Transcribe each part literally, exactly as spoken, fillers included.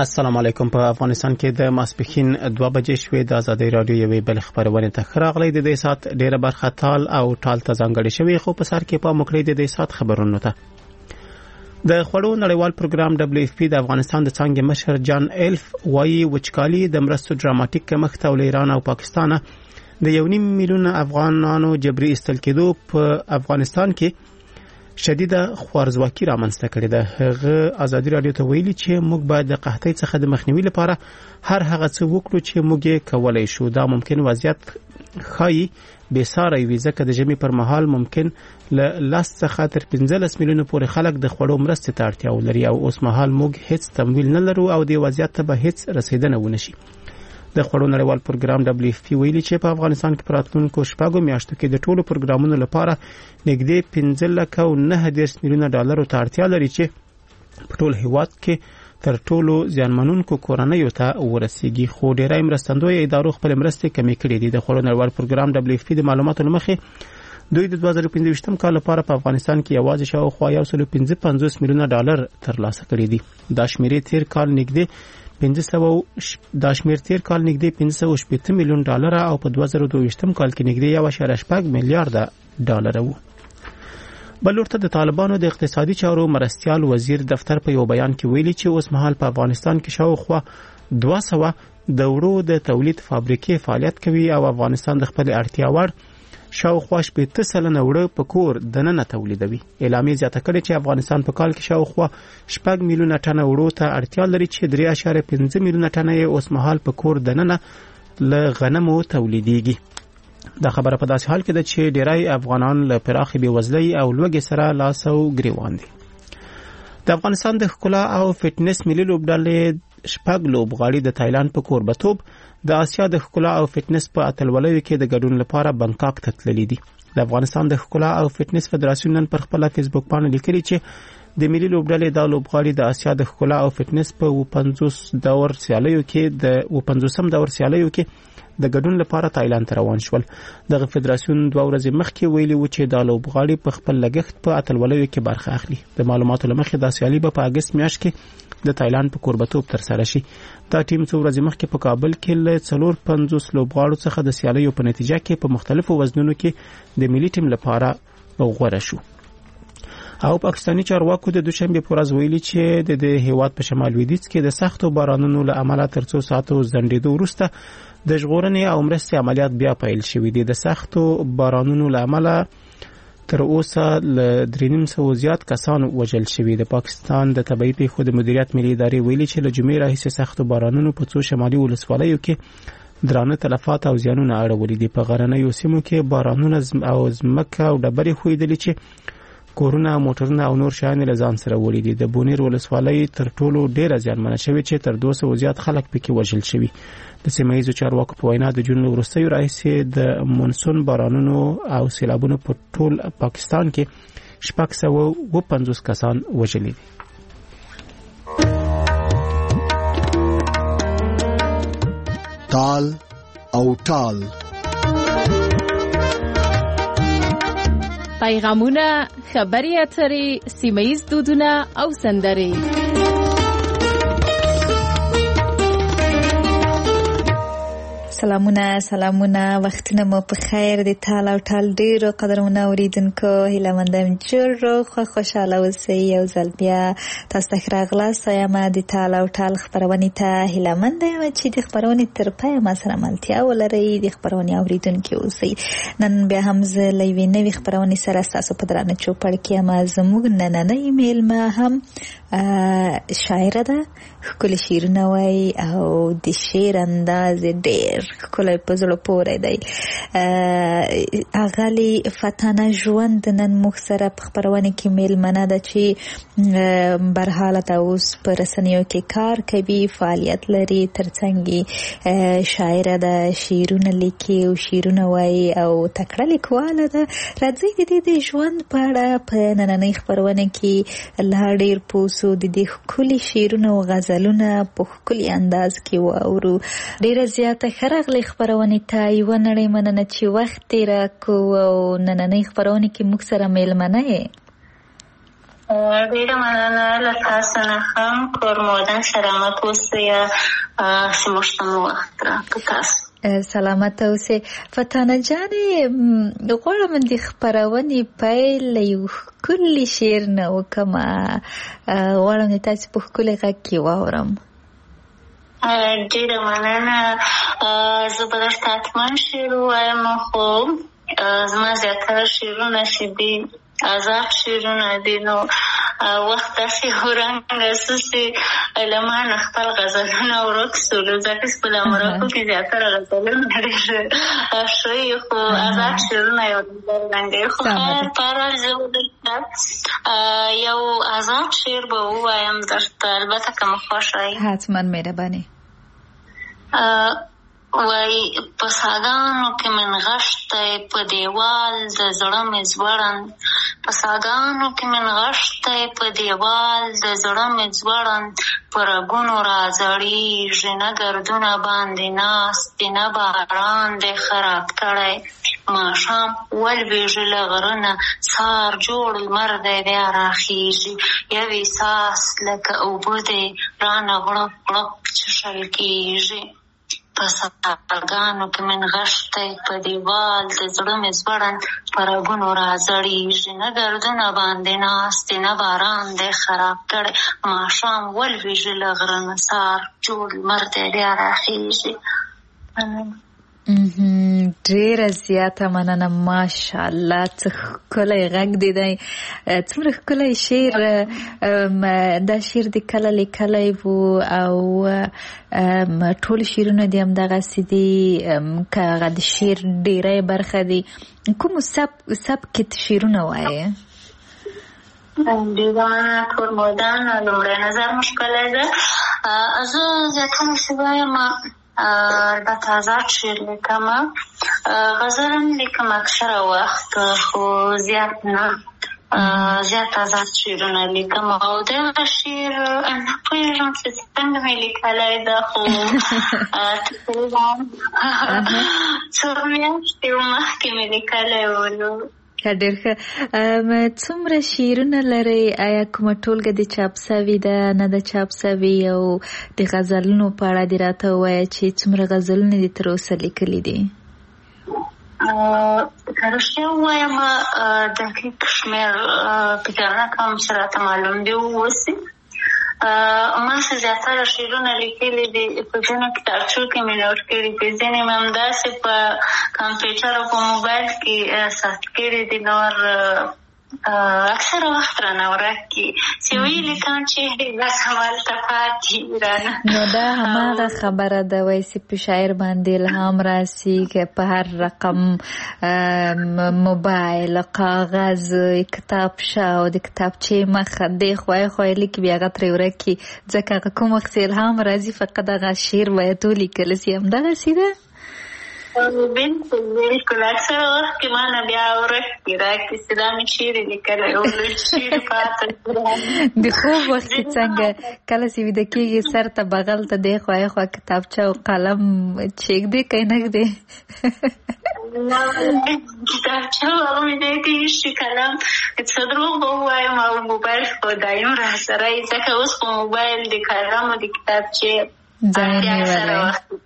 السلام علیکم. په افغانستان کې د ماسپښین دوه بجې شوې د ازادي رادیو یوې بل خبرونه ته راغلي. د دې سات ډیره برخه تال او ټال ته ځانګړې شوې، خو په سر کې په مکړې د دې سات خبرونه ته د خوړو نړیوال پروګرام دبليو اف پی د افغانستان د څنګه مشر جان ایلف وايي وچکالي د مرستو ډراماټیک کمښت او ایران او پاکستان د یو نیم میلیون افغانانو جبري استل کېدو په افغانستان کې شدیده خوارزواکي رامنځته کړې ده. هغه ازادي رادیو ته ویلي چې موږ باید د قحطۍ څخه د مخنیوي لپاره هر هغه څه وکړو چې موږ یې کولای شو. دا ممکن وضعیت خایي بې ساري وي، ځکه د ژمي پر مهال ممکن له لاس څخه تر پنځلس میلیونه پورې خلک د خوړو مرستې ته اړتیا ولري او اوس مهال موږ هیڅ تمویل نه لرو او د وضعیت ته به هیڅ رسیدنه ونشي. د خوړو نړیوال پروګرام دبليو اف پی ویلي چې په افغانستان کې پراتلونکو شپږو میاشتو کې د ټولو پروګرامونو لپاره نږدې پنځه لک او نه دېرش میلیونه ډالرو ته اړتیا لري چې په ټول هیواد کې تر ټولو زیانمنونکو کورنیو ته ورسیږي. خو ډیری مرستندوی ادارو خپل مرستې کمې کړې دي. د خوړو نړیوال پروګرام دبليو اف پی د معلوماتو لمخې دوی د دوه زره پنځه کال لپاره په افغانستان کې یوازې شاوخوا یو سل پنځه پنځوس میلیونه ډالر ترلاسه کړي دي. دا شمیرې تیر کال نږدې پنځه سوه د شمیر تیر کال نږدې پنځه سوه شپږ میلیون ډالر او په دوه زره دوه ویشت کال کې نږدې یو اشاریه شپږ میلیارډ ډالر وو. بل ورته د طالبانو د اقتصادي چارو مرستيال وزیر دفتر په یو بیان کې ویلي چې اوس مهال په افغانستان کې شاوخوا دوه سوه د وړو د تولید فابریکې فعالیت کوي او افغانستان د خپل اړتیا وړ شاوخوا شپږ سلنه وړو په کور دننه تولیدوي. اعلامیه زیاته کړې چې افغانستان په کال کې شاوخوا شپږ میلیونه ټنه وړو ته اړتیا لري چې درې اشاریه پنځه میلیونه ټنه یې اوس مهال په کور دننه له غنمو تولیديږي. دا خبره په داسې حال کې ده چې ډیری افغانان له پراخې بېوزلۍ او لوږې سره لاس او ګریوان دي. د افغانستان د ښکلا او فټنس ملي لوبډلې شپږ لوبغاړي د تایلند په کوربتوب د آسیا د ښکلا او فټنس په اتلولیو کې د ګډون لپاره بنکاک ته تللي دي. د افغانستان د ښکلا او فټنس فدراسیون نن پر خپل فیسبوک باندې لیکلي چې د ملي لوبډلې د لوبغاړي د آسیا د ښکلا او فټنس په پنځوس دور سیالیو کې د پنځوسم دور سیالیو کې د ګډون لپاره تایلند ته روان شول. دغه فدراسیون دوه ورځې مخکې ویلي و چې د لوبغاړي په خپل لګښت په اتلولیو کې برخه اخلي. د معلوماتو لمخې د سیالي په اگست میاشت کې د تایلند په کوربتوب تر سره شي. دا ټیم څو ورځې مخکې په کابل کې له څلور پنځوس لوبغاړو څخه د سیالیو په نتیجه کې په مختلفو وزنونو کې د ملي ټیم لپاره غوړه شو. او پاکستانی چارواکو د دوشنبه پر ورځ ویلي چې د هیواد په شمال لویدیځ کې د سختو بارانونو له امله تر څو ساعتو ځنډېدو وروسته د ژغورنې او مرستې عملیات بیا پیل شوي دي. د سختو بارانونو له امله تر اوسه له درې نیم سوه زیات کسان وژل شوي. د پاکستان د طبيعي پیښو د مدیریت ملي ادارې ویلي چې له جمعې راهیسې سختو بارانونو په څو شمالي ولسوالیو کې درانه تلفات او زیانونه اړولي دي. په غرنیو سیمو کې بارانونه او ځمکه او ډبرې ښویدلې چې کورونه، موټرونه او نور شیان له ځان سره وړي دي. د بونیر ولسوالۍ تر ټولو ډیره زیانمنه شوې چې تر دوه سوه زیات خلک پکې وژل شوي. د سیمه ییزو چارواکو په وینا د جون وروستیو راهیسې د مونسون بارانونو او سیلابونو په ټول پاکستان کې شپږ سوه اوه پنځوس کسان وژلي دي. تال او ټال پیغامونه، خبري اترې، سیمه‌ییز دودونه او سندرې. سلامونه سلامونه وختونه مو په خیر. د تال او ټال ډیرو قدرونه اوریدونکو هیله مندم چې خو خوشاله اوسئ. یو ځل بیا تاسو ته راغلاست. یم د تال او ټال خبرونه ته هیله مندم چې د خبرونه تر پای ما سره ملتیا ولرئ. د خبرونه اوریدونکو اوسئ. نن بیا هم زه لوي نوې خبرونه سره تاسو په درانه چوپړ کې ما زموږ نننې ایمیل ما هم شاعر ده، ښکلي شعرونه وایي او د شعر انداز ډېر ښکلی په زړه پورې دی. اغلې فتانه ژوند نن موږ سره په خپرونه کې میلمنه ده چې برحاله ده، اوس په رسنیو کې کار کوي، فعالیت لري، ترڅنګ شاعره ده، شعرونه لیکي او شعرونه وایي او تکړه لیکواله ده. راځئ د دې د ژوند په اړه په نننۍ خپرونه کې لا ډېر پوه د دې ښکلي شعرونه او غزلونه په ښکلي انداز کې واورو. ډېره زیاته ښه راغلې خپرونې ته. یوه نړۍ مننه چې وخت تېره کړو او نننۍ خپرونې کې موږ سره میلمنه یې. ډېره مننه له تاسو نه هم کور مودن سلامت اوسئ موږ ته مو وخت راکړ تاسو سلامت اوسئ. فتانه جانې غواړم د خپرونې پیل یو ښکلي شعر نه وکړمه، غواړم د تاسو په ښکلي غږ کې واورم. ډېره مننه. زه به درته حتما شعر ووایم، خو زما زیاتره شعرونه چې دي عذاب شعرونه دي، نو وخت داسې ورنګه سو چې له ما نه خپل غزلونه ورک سولو، ځکه چې په امریکا کې زیاتره غزلونه ډېر ښوي، خو عذاب شعرونه یو رنګه. خو خیر پرال زه ودلته یو عذاب شعر به ووایم درته، البته که مو خوښ وي. حتما مهرباني. وای په ساګانو کې من غشتی په دیوال د زړه مې ځوړند، په ساګانو کې من غشتی په دیوال د زړه مې ځوړند، په رګونو راځړېږي نه ګردونه باندې ناست دي، نه باران دی خراب کړی، ماښام ولوېږي له غره نه سهار جوړ لمر دی بیا راخېږي، یو احساس لکه اوبه دی رانه غړپ غړپ څښل کېږي. په ساګانو کې من غشتی په دیوال د زړه مې ځوړند، په رګونو راځړېږي نه ګردونه باندې ناست دي، نه باران دی خراب کړی، ماښام ولوېږي له غره نه سهار جوړ لمر دی بیا راخېږي. ډېره زیاته مننه. ماشاءالله څه ښکلی غږ دی دی، څومره ښکلی شعر. دا شعر د کله لیکلی و او ټول شعرونه دي همدغسې دي، که هغه د شعر ډېری برخه دي. کوم سبک شعرونه وایې؟ ډېره مننه کور مودان، لومړی نظر مو ښکلی ده. زه زیاتره چې وایم البته آزاد شعر لیکم، غزل هم لیکم اکثره وخت، خو زیات نه، زیات آزاد شعرونه لیکم. او دغه شعر نه پوهېږم چې څنګه مې لیکلی ده، خو تقریبا څو میاشتې مخکې مې لیکلی و. نو ډېر ښه. څومره شعرونه لرئ؟ آیا کومه ټولګه د چاپ سوي ده، نه ده چاپ سوي؟ او د غزلونو په اړه دې راته ووایه چې څومره غزلونه دې تر اوسه لیکلي دي؟ که رښتیا ووایم دقیق شمېر فکر نه کوم چې راته معلوم دي واوسي. ما څه زیاتره شعرونه لیکلي دي، په ځینو کتابچو کې مې نوټ کړي دي، ځینې مې همداسې په کمپیوټر او په موبایل کې ثبت کړي دي، نور اکثره وخت رانه ورک کي چې ویې لیکم چې بس همالته پاتې رانه. نو دا هماغه خبره ده، وایي چې په شاعر باندې الهام راسي که په هر رقم موبایل، کاغذ، کتابچه او د کتابچې مخه دی خوای خوای لیکي، بیا هغه ترې ورک کي، ځکه هغه کوم وخت چې الهام راځي فقط هغه شعر باید ولیکل سي. همدغسې ده. بلکل بلکل اکثر وخت کې ما نه بیا ورک کي راکړي چې دا مې شعر لیکلی او شعر پاته د خوب وخت کې څنګه کله چې ویده کېږي سر ته بغل ته دی خوا خوا کتابچه او قلم چیږدې که نه ږدې؟ کتابچه او ویده کېږي قلم څه دروغ به ووایم او موبایل خو دایم را سره یي، ځکه اوس خو موبایل د قلم او د کتابچې ځای نیولی.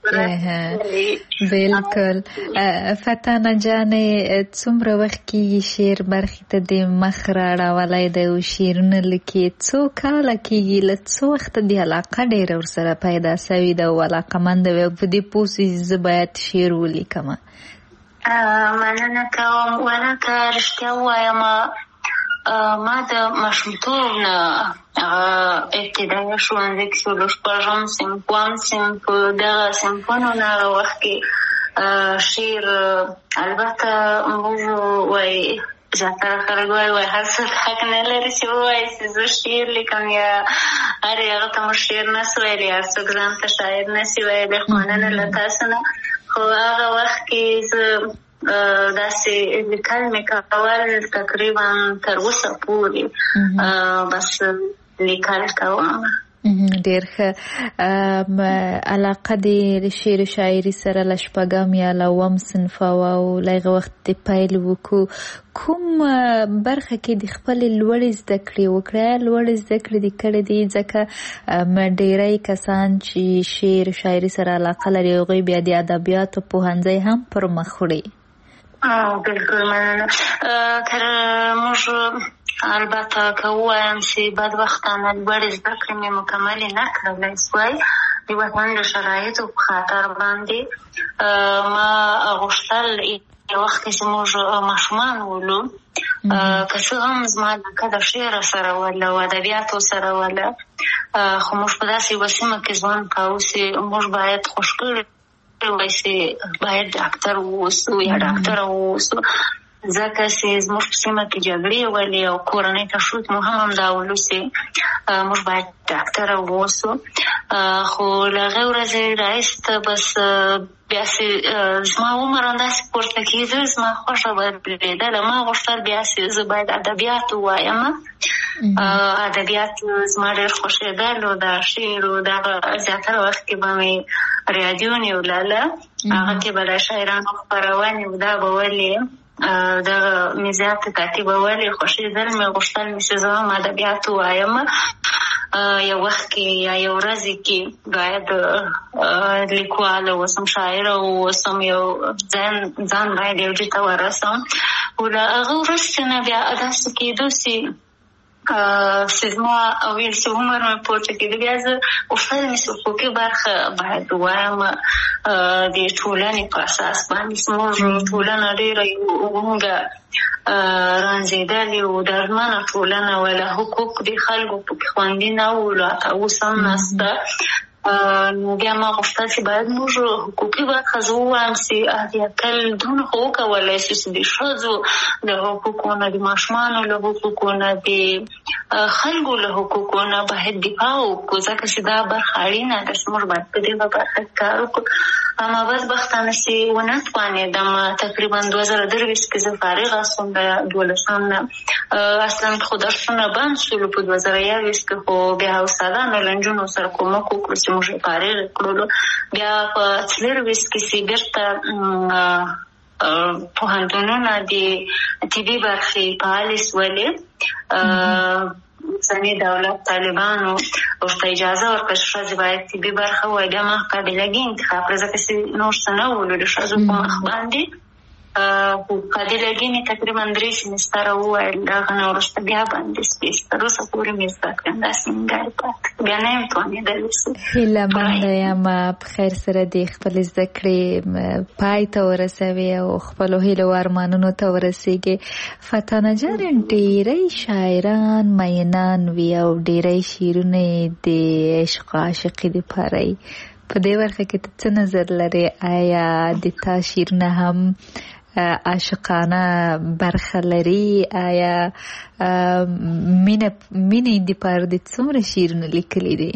بلکل. فتانه جانې څومره وخت کېږي شعر برخې ته د مخ راړولی دی او شعرونه لیکي؟ څو کاله کېږي؟ له څو وخته د علاقه ډېره ورسره پیدا سوې ده او علاقمنده وي او په دې پوه سوې چې زه باید شعر ولیکمه؟ مننه کوم. ونه که رښتیا ووایم ما د ماشومتوب نه ابتدایي ښوونځي کې شولو، شپږم صنف، اووم صنف، په دغه صنفونو نه هغه وخت کې شعر البته موږ وایي زیاتره خلک وایي وایي هر څوک حق نه لري چې ووایي چې زه شعر لیکم یا هر هغه ته موږ شعر نه سو ویلی، هر څوک ځان ته شاعر نه سي ویلی. خو مننه له تاسو نه. خو هغه وخت کې زه داسې لیکل مې کول تقریبا تر اوسه پورې بس لیکل کوم. ډېر ښه. علاقه دې د شعر و شاعري سره له شپږم یا له اووم صنف او له هغه وخت دې پیل وکړو، کوم برخه کې د خپلې لوړې زده کړې وکړې؟ لوړې زده کړې دې کړې دي ځکه ډېری کسان چې شعر و شاعري سره علاقه لري هغوی بیا د ادبیاتو پوهنځی هم پر مخ وړي. بالکل مننه. تر موږ البته که ووایم چې بدبختانه لوړې زده کړې مې مکملې نه کړلی سوای د وطن د شرایطو په خاطر باندې. ما غوښتل یو وخت کې چې موږ ماشومان ولو، که څه هم زما علاقه د شعر سره وله او ادبیاتو سره وله، خو موږ په داسې یوه سیمه کې ژوند کوو چې موږ باید خوش کړي وای چې باید ډاکټر واوسو یا ډاکټره واوسو، ځکه چې زموږ په سیمه کې جګړې ولې او کورنۍ تشویق مو هم همدا ولو چې موږ باید ډاکټره واوسو. خو له هغې ورځې راایسته بس بیا چې زما عمر همداسې پورته کېده، زما خوښه بدلېدله. ما غوښتل بیا چې زه باید ادبیات ووایم. ادبیات زما ډېر خوښېدل او د شعر او دغه زیاتره وخت کې به مې راډیو نیوله، هغه کې به د شاعرانو خپرونې او دا به ولې دغه مې زیاته تعقیبولې، خوښېدل مې، غوښتل مې چې زه هم ادبیات ووایم. یو وخت کې یا یو ورځې کې باید لیکواله اوسم، شاعره اوسم، یو ځان باید یو ځای ته ورسم. او له هغه وروسته نه بیا داسې کېدو چې چې زما ویل چې عمر مې پورته کېده، بیا زه غوښتل مې چې حقوقي برخه باید ووایم د ټولنې په اساس باندې. زموږ ټولنه ډېره وونګه رانځېدلې او درمنه ټولنه وله، حقوق د خلکو پکې خوندي نه وو، لا اوس هم نشته. نو بیا ما غوښتل چې باید موږ حقوقي برخه زه ووایم چې اتل دونه خو وکولی شو چې د ښځو له حقوقو نه، د ماشومانو له حقوقو نه، د خلکو له حقوقو نه باید دفاع وکړو، ځکه چې دا برخه اړینه ده چې موږ باید په دې برخه کې کار وکړو. اما بدبختانه چې ونه توانېدم. تقریبا دوه زره درویشت کې زه فارغه شوم د دولسم نه. اصلا خو درسونه بند شولو په دوه زره یوویشت کې، خو بیا استادانو له نجونو سره کومک وکړو چې موږ یې فارغ کړلو. بیا په څلرویشت کې چې بېرته پوهنتونونه د طبي برخې فعالې شولې، اوسني دولت طالبانو ورته اجازه ورکړه چې ښځې باید طبي برخه ووایي. بیا ما قابلګي انتخاب کړه، ځکه چې نور څه نه ولو د ښځو په مخ باندې. قابلګي مې تقریبا درې سیمستره وویل، د هغه نه وروسته بیا باندې سپېڅ تر اوسه پورې مې زده کړم، داسې نیمګړې پاتې بیا نه یم توانېدلی. هیله منده یم په خیر سره د خپلې زده کړې پای ته ورسوي او خپلو هیلو او ارمانونو ته ورسېږي. فتانه جان، ډېری شاعران مینان وي او ډېری شعرونه د عشق او عاشقي دپاره یي. په دې برخه کې ته څه نظر لرې؟ آیا د تا شعرونه هم عاشقانه برخه لري؟ آیا مینه مینې دپاره د څومره شعرونه لیکلي دي؟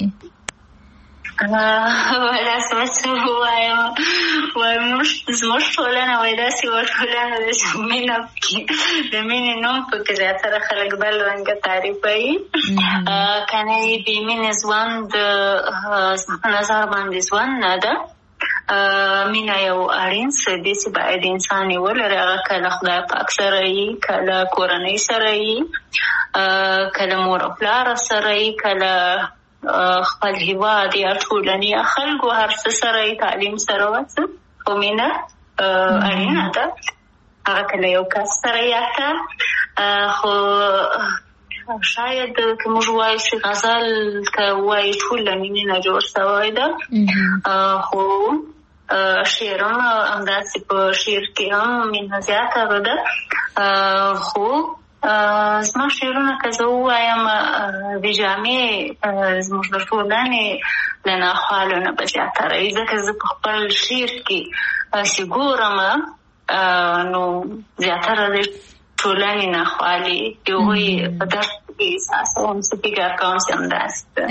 ولا څه ووایم، وایم زموږ ټولنه وایي داسې یوه ټولنه ده چې مینه پکې د مینې نوم پکې زیاتره خلک بل رنګه تعریفوي. که نه یې بې مینې ژوند زما نظر باندې ژوند نه ده. مینه یو اړین څه دی چې باید انسان یې ولري، هغه کله خدای پاک سره یي، کله کورنۍ سره یي، کله مور او پلار سره یي، کله خپل هیواد یا ټولنې یا خلکو هر څه سره یي، تعلیم سره وڅه. خو مینه اړینه ده، هغه کله یو کس سره یي حتی. خو شاید که موږ وایو چې غزل که وایي ټول له مینې نه جوړ شوی ده، خو شعر هم همداسې په شعر کې هم مینه زیاته ده. خو زما شعرونه که زه ووایم د جامع زموږ د ټولنې له ناخوالو نه به زیاتره وي، ځکه زه په خپل شعر کې چې ګورم نو زیاتره د ټولنې ناخوالې د هغوی په درد کې احساسوم څه فکر کوم چې همداسې ده.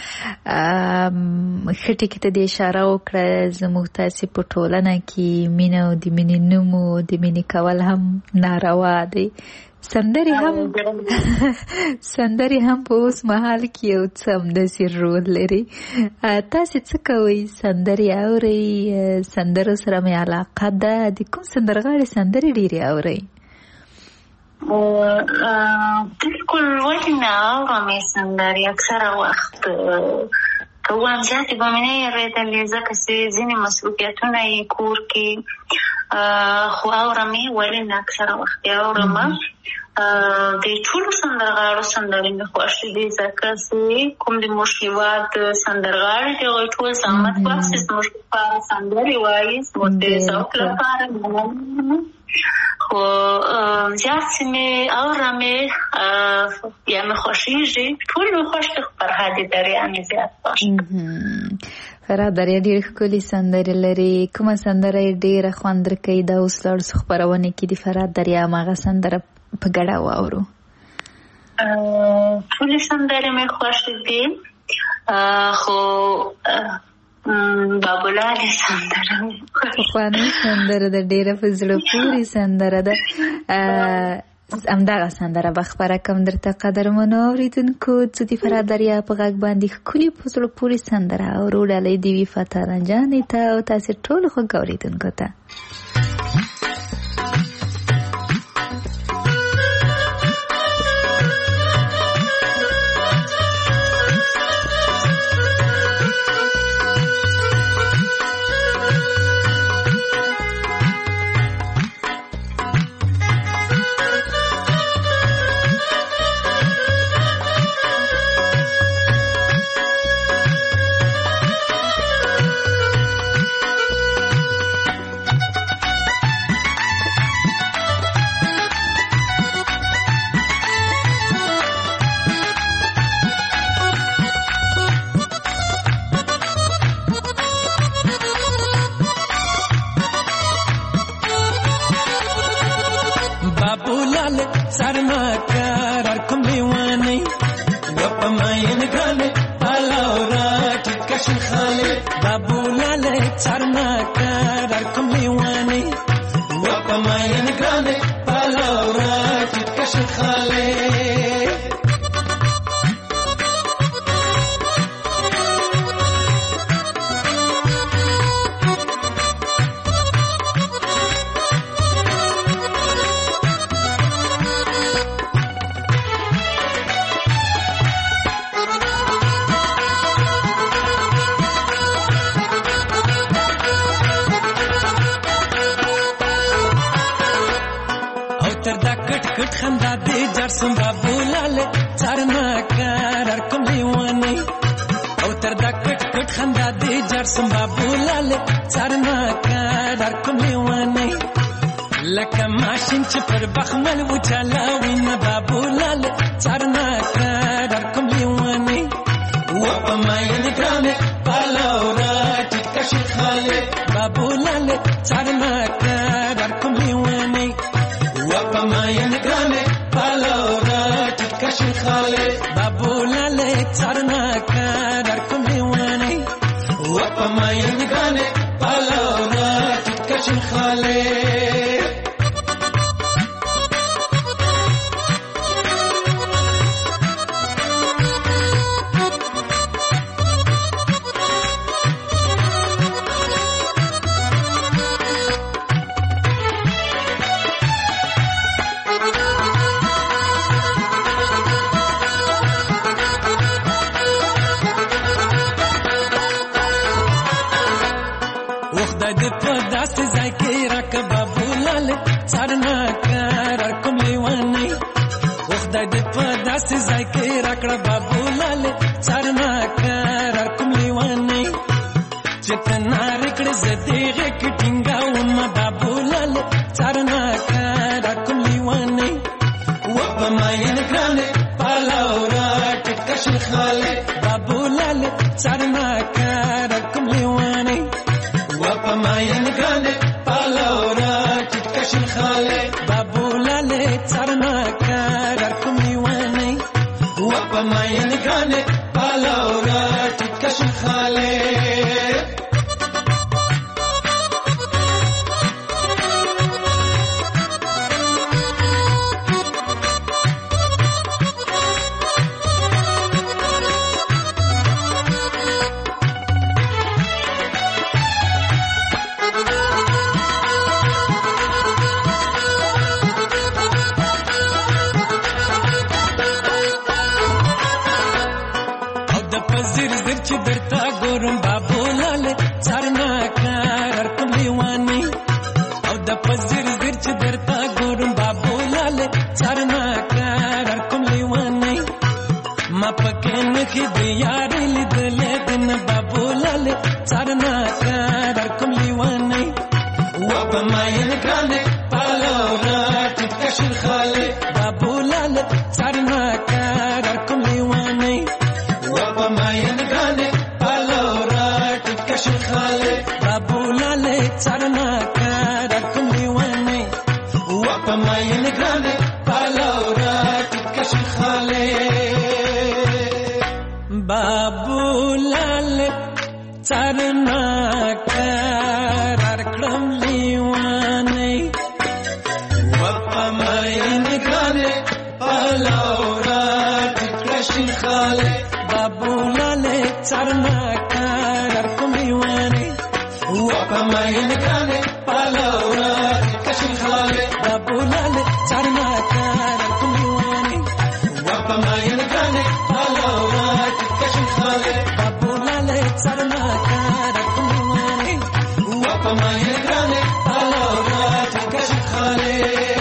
ښه ټکي ته دې اشاره وکړه. زموږ تاسې په ټولنه کې مینه او د مینې نوم او د مینې کول هم ناروا دی. سندرې هم سندرې هم په اوس مهال کې یو څه همداسې رول لري. تاسې څه کوئ؟ سندرې اورئ؟ سندرو سره مې علاقه ده. د کوم سندرغاړي سندرې ډېرې اورئ؟ بالکل ولې نه اورم یې سندرې. اکثره وخت که ووایم زیاتې به مې نه اورېدلې ځکه چې ځینې مصروفیتونه یې کور کې، خو اورم یې. ولې نه اکثره وخت یې اورم. د ټولو سندرغاړو سندرې مې خوښې دي ځکه چې کوم د موږ هېواد سندرغاړي دي هغوی ټول زحمت باسي زموږ لپاره سندرې وایي، زموږ د ذوق لپاره. خو زیات چې مې اورم یې یا مې خوښېږي. ټول مې خوښ دي، خو فرهاد دریا مې زیات خوښ ده. فرهاد دریا ډېرې ښکلې سندرې لري. کومه سندره یې ډېره خوند درکوي؟ دا اوس لاړو څو خپرونې کې د فرهاد دریا هماغه سندره په ګډه واورو. ټولې سندرې مې خوښې دي، خو بابولالې سندره مې پخوانۍ سندره ده، ډېره په زړه پورې سندره ده. همدغه سندره به خپره کړم درته قدرمنو اورېدونکو. څه د فرهاد دریا په غږ باندې ښکلې په زړه پورې سندره اورو. ډالۍ دې وي فتح رنجانې ته او تاسې ټولو خوږ اورېدونکو ته. Babu lale لکه پزیر زیر چې درته ګورم بابو لاله څارنا کار کوم لیوانې ما پکې نخې د یارې لیدلې دن بابو لاله څارنا کار کوم لیوانې و په ماین ګرانې پالو را ټکشل خاله بابو لاله څارنا کار کوم لیوانې و په ماین ګرانې پالو را ټکشل خاله بابو لاله څارنا کار کوم لیوانې و په ماین ګرانې پالو را ټکشل خاله بابو لاله څارنا کار کړم لیوانې و په ماین ګرانې پالو را ټکشل خاله بابو لاله څارنا کار کوم لیوانې و په ماین ګرانې پالو را ټکشل خاله بابو لاله څارنا کار کوم لیوانې و په ماین ګرانې پالو را ټکشل خاله بابو لاله څارنا کار کوم لیوانې و په ماین ګرانې پالو را ټکشل خاله.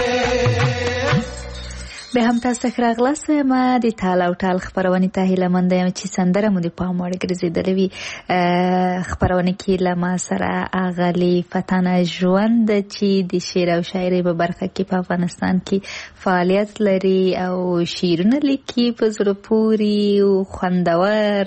به هم تاسو ښه راغلاست ما د ټال او ټال خبرونه ته هیله مند یم چې سندره مو د پام وړ ګرځیدلې وي خبرونه کې لمه سره اغلی فتانه ژوند چې د شعر او شاعري په برخه کې په افغانستان کې فعالیت لري او شعرونه لیکي په زړه پوري او خوندور.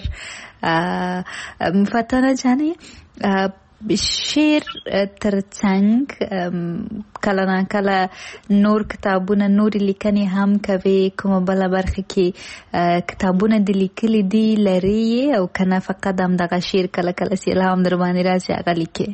فتانه جانې شعر ترڅنګ کله نه کله نور کتابونه نور لیکنې هم کوي کومه بل برخه کې کتابونه د لیکلي دي لري او کنه فقط هم دغه شعر کله کله سي الهام در باندې راځي هغه لیکي.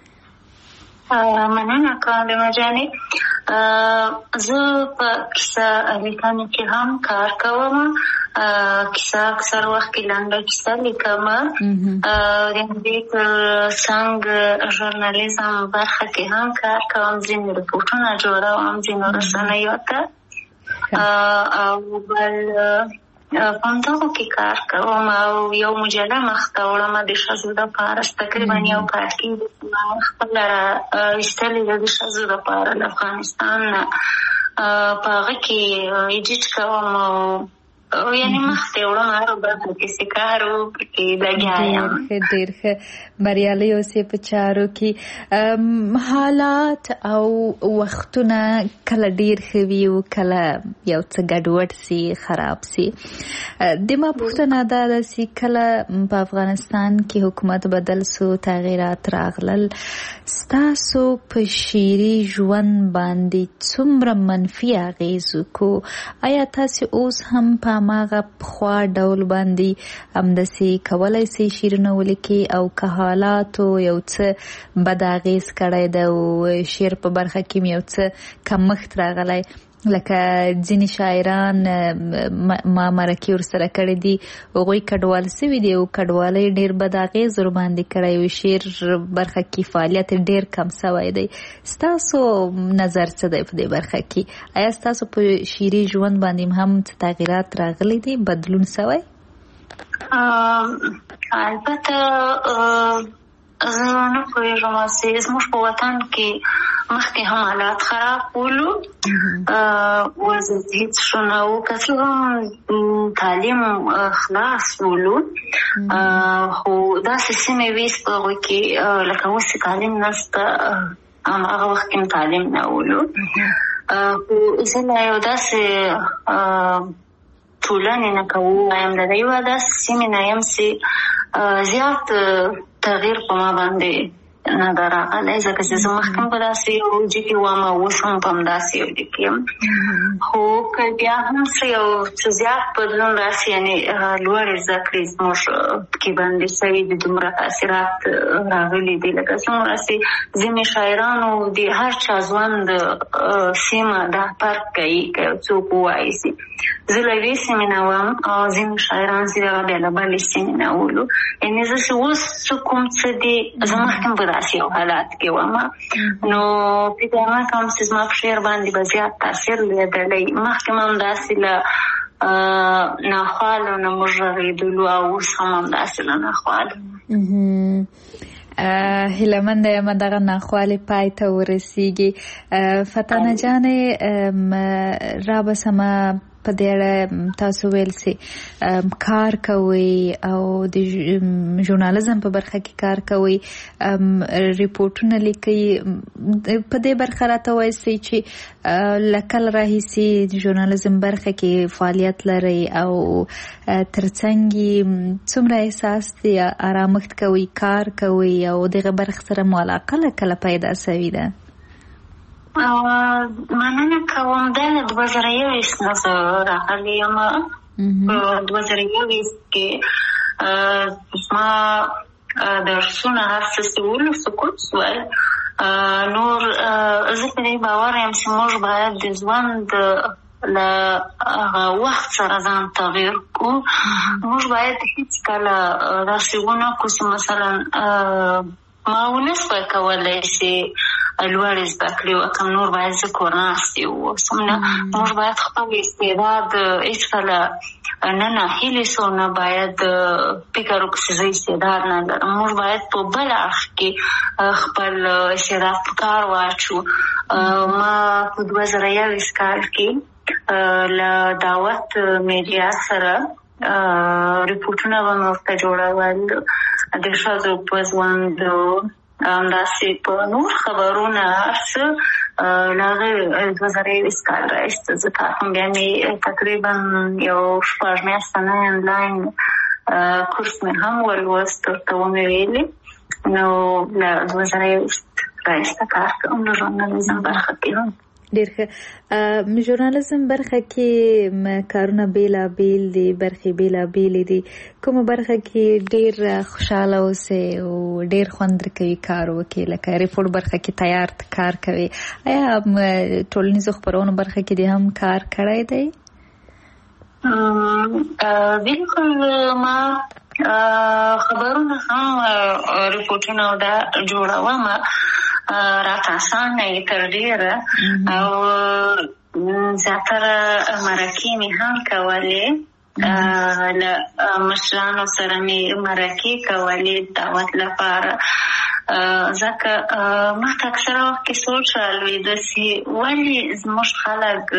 مننه کوم جانې زه په کیسه لیکنه کې هم کار کوم. کیسه اکثر وخت کې لنډه کیسه لیکم. د دې څنګه ژورنالیزم برخه کې هم کار کوم. ځینې رپورټونه جوړوم ځینې رسنیو ته او بل په همدغو کې کار کوم او یو مجله مخته وړم د ښځو دپاره تقریبا یو کال کې خپله ایستلې ده د ښځو دپاره له افغانستان نه په هغه کې ایډیټ کوم او یعنی مخته وړم هر برخه کې چې کار وکړي لګیا یم. ډېر ښه بریالي اوسئ په چارو کې. حالات او وختونه کله ډېر ښه وي او کله یو څه ګډوډ سي خراب سي. د ما پوښتنه دا ده چې کله په افغانستان کې حکومت بدل سو تغیرات راغلل ستاسو په شعري ژوند باندې څومره منفي اغېز وکړو؟ آیا تاسو اوس هم په هماغه پخوا ډول باندې همداسې کولی سئ شعرونه ولیکئ او که حالاتو یو څه بد اغېز کړی ده او شعر په برخه کې یو څه کمښت راغلی لکه ځینې شاعران ما مرکې ورسره کړې دي هغوی کډوال سوي دي او کډوالۍ ډېر بد اغېز ورباندې کړی او شعر برخه کې فعالیت ډېر کم سوی دی. ستاسو نظر څه دی په دې برخه کې؟ آیا ستاسو په شعري ژوند باندې هم څه تغیرات راغلی دي بدلون سوی؟ البته زه نه پوهېږم چې زموږ په وطن کې مخکې هم حالات خراب ولو وضعیت هېڅ ښه نه و که څه هم تعلیم خلاص ولو خو داسې سیمې وې چې په هغوی کې لکه اوس چې تعلیم نشته هماغه وخت کې هم تعلیم نه ولو خو زه لا یو داسې ټولنې نه که ووایم د یوه داسې سیمې نه یم چې زیات تغییر په ما باندې نه ده راغلی ځکه چې زه مخکې په داسې یو اوجه کې وم او اوس هم په همداسې یو اوجه کې یم خو که بیا هم څه یو څه زیات بدلون راسي یعنې لوړې زده کړې زموږ کې باندې سوي دي دومره تاثیرات راغلي دي لکه څومره چې ځینې شاعرانو د هر چا ژوند سیمه دا فرق کوي که یو څوک ووایي چې زه له یوې سیمې نه وم او ځینې شاعران چې هغه بیا له بلې سیمې نه ولو یعنې زه چې اوس څه کوم څه دي زه مخکې هم په داسې یو حالات کې وم نو فکر نه کوم چې زما په شعر باندې به زیات تاثیر لیدلی مخکې هم همداسې له ناخوالو نه موږ غږېدلو او اوس هم همداسې له ناخوالو. هیلهمند یم دغه ناخوالې پای ته ورسیږي. فتانه جانې را بسمه په دې اړه تاسو ویل سي کار کوي او د ژورنالیزم په برخه کې کار کوي، ریپورټونه لیکي. په دې برخه راته وایي چې لکه راهیسي د ژورنالیزم برخه کې فعالیت لري او ترڅنګ څومره احساس دی آرامښت کوي، کار کوي او دغه برخه سره مو علاقه کله پیدا شوې ده؟ مننه کوم. د دوه زره یوویشت نه زه راغلی یم. په دوه زره یوویشت کې زما درسونه هر څه سوي سقوط شول. نور زه په دې باور یم چې موږ باید د ژوند له هغه وخت سره ځان تغییر کړو. موږ باید هېڅکله داسې ونه کړو چې مثلا ما ونه سوای کولی چې لوړې زده کړې وکړم، نور باید زه کور ناستې واوسم. نه، موږ باید خپل استعداد هېڅکله نه ناهیلې سو، نه باید فکر وکړو چې زه استعداد نه لرم. موږ باید په بل اړخ کې خپل استعداد په کار واچو. ما په دوه زره یوویشت کال کې له دعوت میډیا سره ریپورټونه به مې ورته جوړول د ښځو په ژوند، همداسې په نور خبرونه څه له هغې دوه زره یوویشت کال راهیسې زه کار کوم. بیا مې تقریبا یو شپږ میاشتنی انلاین کورس مې هم ولوست، ورته ومې ویلې. نو له دوه زره یوویشت راهیسې کار کوم د ژورنالیزم برخه کې هم. ډېر ښه. ژورنالیزم برخه کې کارونه بېلابېل دي، برخې بېلابېلې دي. کومه برخه کې ډېر خوشحاله اوسئ او ډېر خوند درکوي کار وکړئ؟ لکه ریپورټ برخه کې تیار کار کوي، آیا ټولنیزو خپرونو برخه کې دې هم کار کړی دی؟ بالکل. ما خبرونه هم ریپورټونه او دا جوړوم. راته اسانه یې تر ډېره او زیاتره مرکې مې هم کولې. له مشرانو سره مې مرکې کولې دعوت لپاره. ځکه ما ته اکثره وخت کې سوچ رالوېده چې ولې زموږ خلک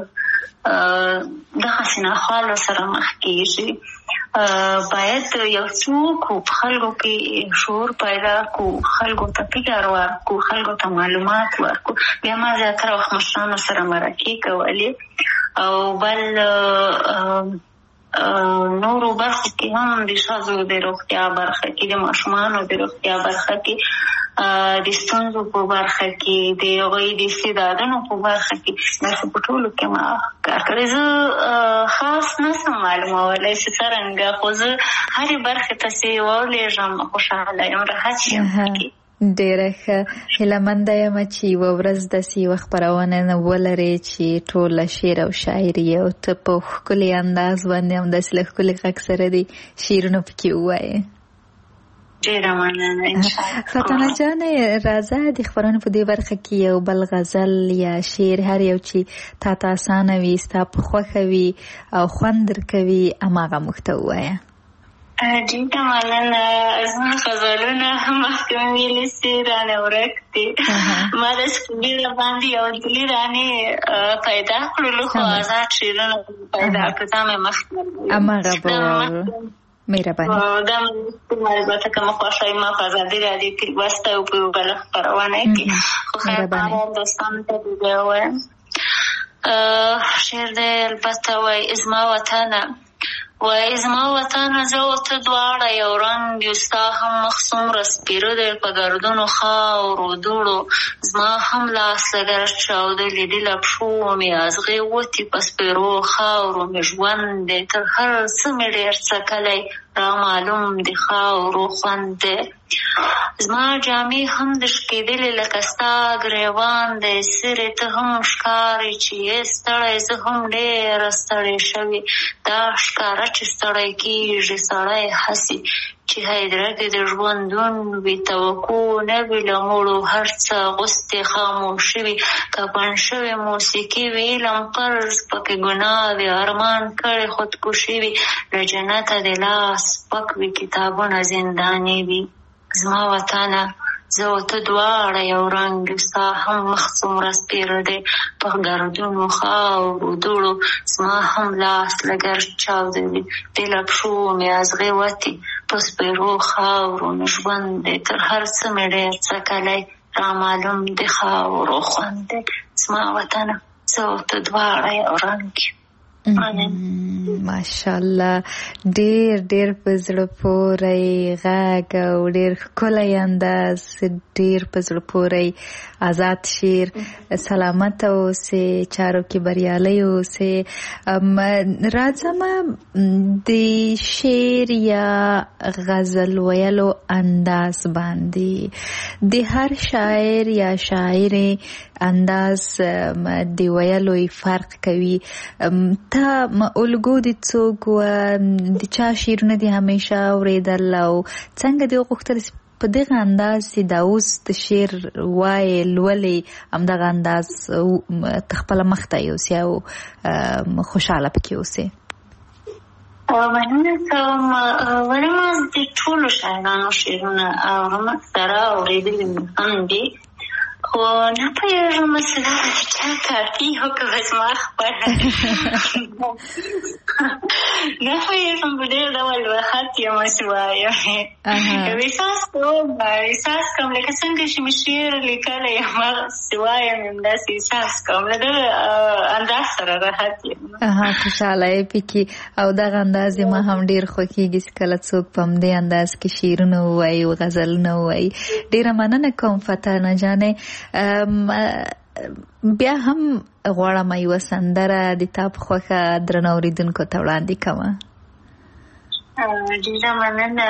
دغسې ناخوالو سره مخ کېږي. باید یو څوک په خلکو کې شعور پیدا کړو، خلکو ته فکر ورکړو، خلکو ته معلومات ورکړو. بیا ما زیاتره وخت مشرانو سره مرکې کولې او بل نورو برخو کې هم د ښځو د روغتیا برخه کې، د ماشومانو د روغتیا برخه کې، د ستونزو په برخه کې، د هغوی د استعدادونو په برخه کې، داسې په ټولو کې ما کار کړی. زه خاص نه شم معلومولی چې څرنګه، خو زه هرې برخې ته چې ولېږم خوشحاله یم، راحت یم پکې. ډېره ښه. هیلهمنده یم چې یوه ورځ داسې یوه خپرونه ولرې چې ټوله شعر او شاعري او ته په ښکلي انداز باندې همداسې له ښکلي غږ سره دې شعرونه پکې ووایې. ډېره مننه. انشاءالله. فتانه جانې راځه د خپرونې په دې برخه کې یو بل غزل یا شعر هر یو چې تا ته اسانه وي، ستا په خوښه وي او خوند درکوي، هماغه موږ ته ووایه. ډېره مننه. زما غزلونه مخکې مې ویلي چې رانه ورک دي. ما د شکیبي باندې یو دلي رانې پیدا کړلو، خو آزاد شعرونه پیدا کړل. دا مې مخکې هماغه به مهرباني. دا مې البته که مې خوښوي ما په ازادي راډیو کې لوستی او په یوه بله خپرونه کې. خو خیر هغه دوستانو ته دې بیا ووایم. شعر دی البته وایي زما وطنه، وای زما وطن زه او ته دواړه یو رنګ یو، ستا هم مخ څومره سپېره دی په ګردونو خاورو دوړو، زما هم لاس لږ چاودلي دي له پښو مې ازغې وتې په سپېرو خاورو مې ژوند دی، تر هر څه مې ډېر څکلی را معلوم د خاورو خوند دی. زما جامې هم د شکېدلې لکه ستا ګریوان دی، سرې ته هم ښکارې چې یې ستړی، زه هم ډېره ستړې شوې. دا ښکاره چې ستړی کېږي سړی هسې چې هیدره کې د ژوندون وي، توقع نه وي له مړو هر څه غوستې خاموشي وي، کفن شوې موسیقي وي علم فرض پکې ګناه وي، ارمان کړې خودکشي وي، له جنته د لاس پک وي کتابونه زنداني وي. زما وطنه زه او ته دواړه یو رنګ یو، ستا هم مخ څومره سپېره دی په ګردونو خاورو دوړو، زما هم لاس له ګرد چاودوي دی له پښو مې ازغې وتې په سپېرو خاورو مې ژوند دی، تر هر څه مې ډېر څکلی رامعلوم د خاورو خوند دی. زما وطنه زه او ته دواړه یو رنګ یو. ماشاءالله ډیر ډیر په زړه پورې غږ او ډیر ښکلی انداز، ډیر په زړه پورې آزاد شعر. سلامت اوسې، چارو کې بریالی اوسې. راځم د شعر یا غزل ویلو انداز باندې، د هر شاعر یا شاعر انداز د ویلو فرق کوي. تا الګو د څوک و د چا شعرونه دي همیشه اورېدل او څنګه دې وغوښتل په دغه انداز چې دا اوس د شعر وایې لولې همدغه انداز خپله مخته یوسې او خوشحاله پکې اوسې؟ مننه کوم. ولې ما د ټولو شاعرانو شعرونه اورم، اکثره اورېدلي مې هم دي، خو نه پوهېږم مثلا د چا کافي و که به زما خپله نه پوهېږم په ډېر ډول به خط یم چې وایم، احساس کوم احساس کوم لکه څنګه چې مې شعر لیکلی یم هغسې وایم همداسې احساس کوم، له دغه انداز سره راحت یم. خوشحاله یې پکې او دغه انداز ما هم ډېر خوښېږي چې کله څوک په همدې انداز کې شعرونه ووایي او غزلونه ووایي. ډېره مننه کوم فتحانه جانې. بیا هم غواړم یوه سندره د تا په خوښه درنو اورېدونکو ته وړاندې کومه. ډېره مننه.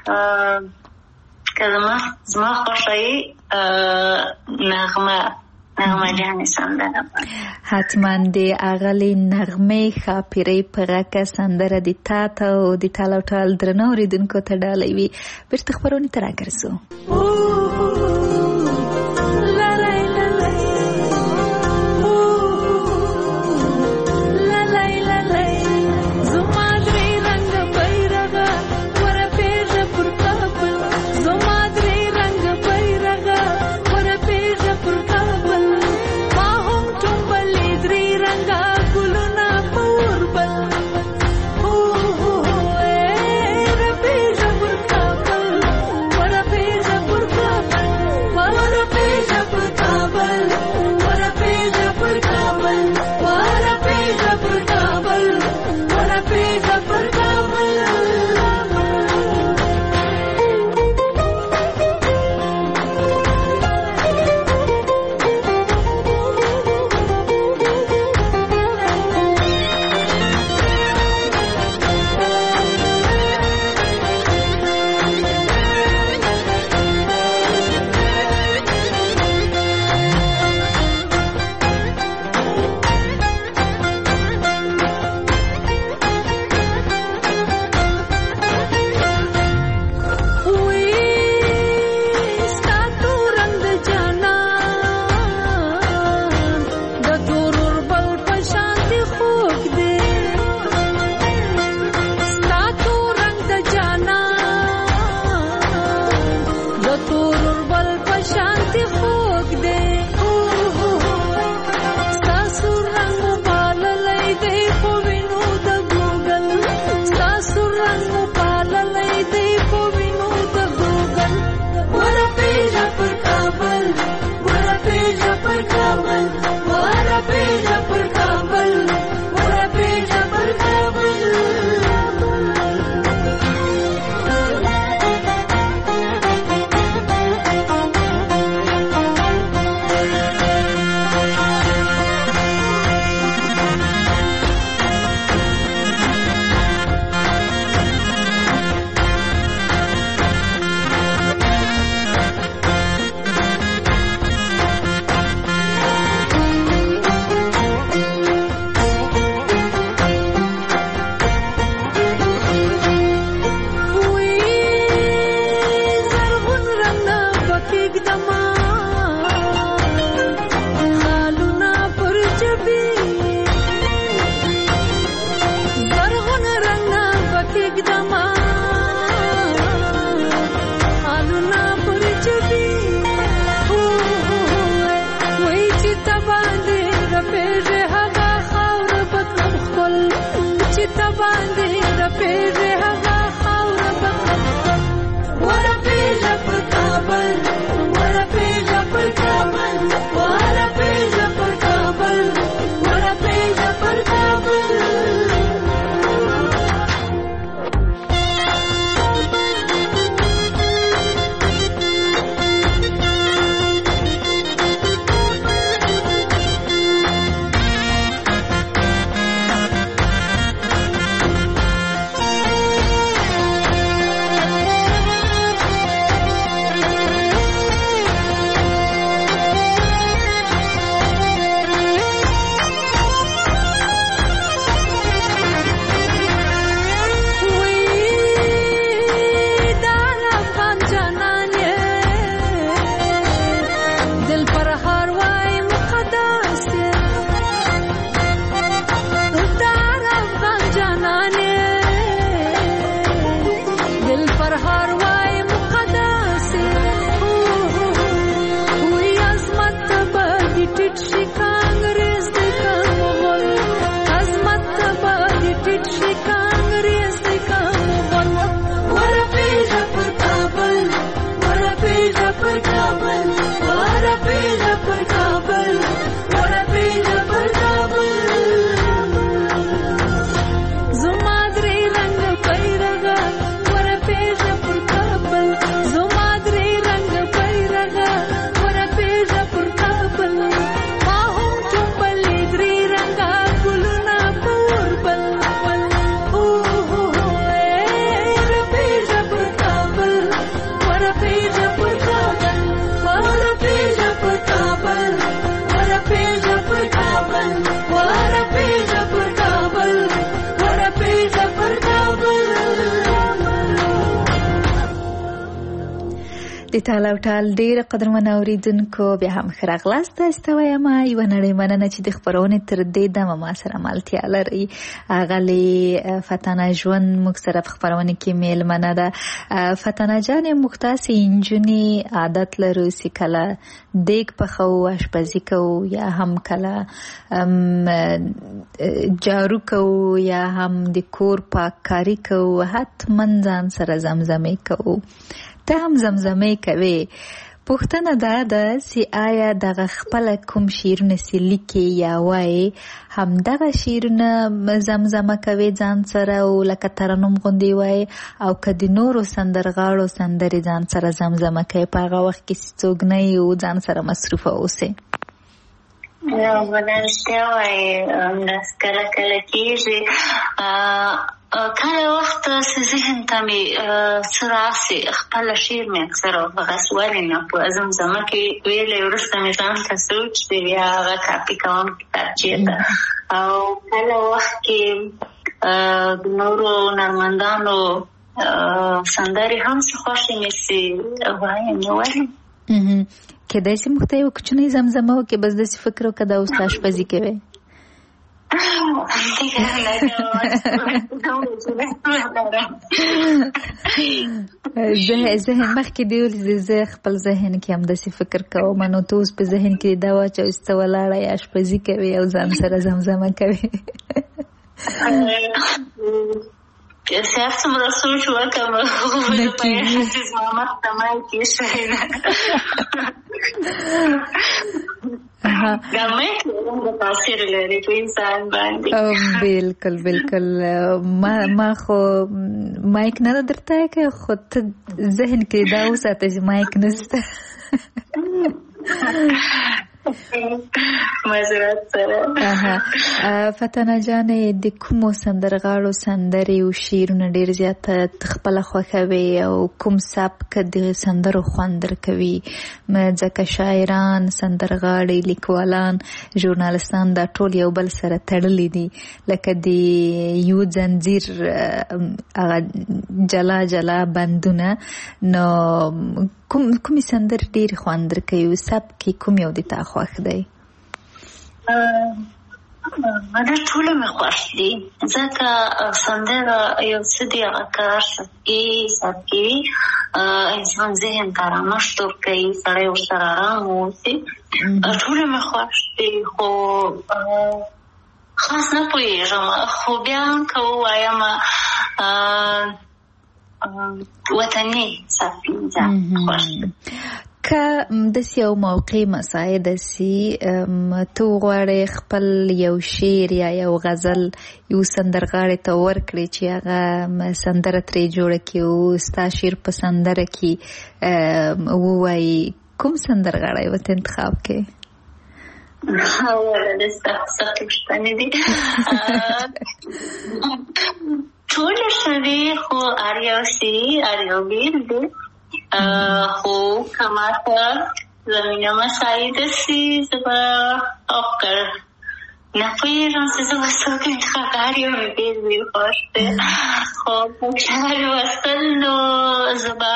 که زما زما خوښه یې نغمه نغمه جانې سندره حتما د اغلې نغمې ښاپیرۍ په غږ سندره د تا ته او د ټال او ټال درنو اورېدونکو ته ډالۍ وي. بېرته خپرونې ته راګرځو. What a د ټال او ټال ډیر قدرمن اوریدونکو بیا هم ښه راغلاست. ستوایم یوه نړۍ مننه چې د خپرونې تر دې دمه ما سره ملتیا لري. اغلې فتانه ژوند موږ سره په خپرونې کې میلمنه ده. فتانه جانې موږ تاسې نجونې عادت لرو چې کله دیګ پخوو اشپزي کوو یا هم کله جارو کوو یا هم د کور پاککاري کوو حتما ځان سره زمزمې کوو. ته هم زمزمې کوي. پوښتنه دا ده چې آیا دغه خپل کوم شعرونه چې لیکي یا وایي همدغه شعرونه زمزمه کوي ځان سره او لکه ترنم غوندې وایي او که د نورو سندرغاړو سندرې ځان سره زمزمه کوي په هغه وخت کې چې څوک نه یې او ځان سره مصروفه اوسئ؟ نو بله رښتیا وایي همداسې کله کله کېږي. کله وخت چې ذهن ته مې څه راسي خپله شعر مې اکثره هغسې ولې نه په زمزمه کې ویلی وروسته مې ځان ته سوچ دی بیا هغه کاپي کوم کتابچې ته او کله وخت کې د نورو هنرمندانو سندرې هم څه خوښې مې چې وایم نو ولې کېدای شي موږ ته یو کوچنۍ زمزمه وکړې بس داسې فکر وکړه دا اوس اشپزي کوې. ذهن مخکې دی ولې زه خپل ذهن کې هم داسې فکر کوم نو ته اوس په ذهن کې دا واچوه چې ته ولاړه یې اشپزي کوې او ځان سره زمزمه کوې. سیار څومره سوچ وکړم خو زه په عزیز محمد ته مای کې شوی نه دا مایک د تاثیر لري په انسان باندې. بالکل بالکل. ما خو مایک نه درته که خو ته ذهن کې دا وساته چې مایک نشته. معذرت سره. فتانه جانې د کومو سندرغاړو سندرې او شعرونه ډېر زیاته خپله خوښوي او کوم سبک د سندرو خوند درکوي؟ ځکه شاعران، سندرغاړي، لیکوالان، ژورنالستان دا ټول یو بل سره تړلي دي لکه د یو زنځیر هغه جلا جلا بندونه. نو کوم کومې سندرې ډېرې خوند درکوي او سبک کوم یو د تا خوښ دی؟ دا ټوله مې خوښ دي ځکه سندره یو څه دی هغه کار سبکي سبکي انسان ذهن ته رامشت ورکوي سړی ورسره ارام واوسي. ټوله مې خوښ دي خو خاص نه پوهېږم خو بیا هم که ووایم وطني سبکي زیات خوښ دي. که داسې یو موقع مساعده سي ته وغواړې خپل یو شعر یا یو غزل یو سندرغاړي ته ورکړې چې هغه سندره ترې جوړه کړي او ستا شعر په سندره کې ووایي کوم سندرغاړی ورته انتخاب کړې؟ اوله د سختې پوښتنې دي ټوله ښه دي خو هر یو سي هر یو بېل دي خو که ماته زمینه مساعده سي زه به افکر نه پوهېږم چې زه به څوک انتخاب هر یو مې بېل وي خوښ دی خو په شعر لوستل نو زه به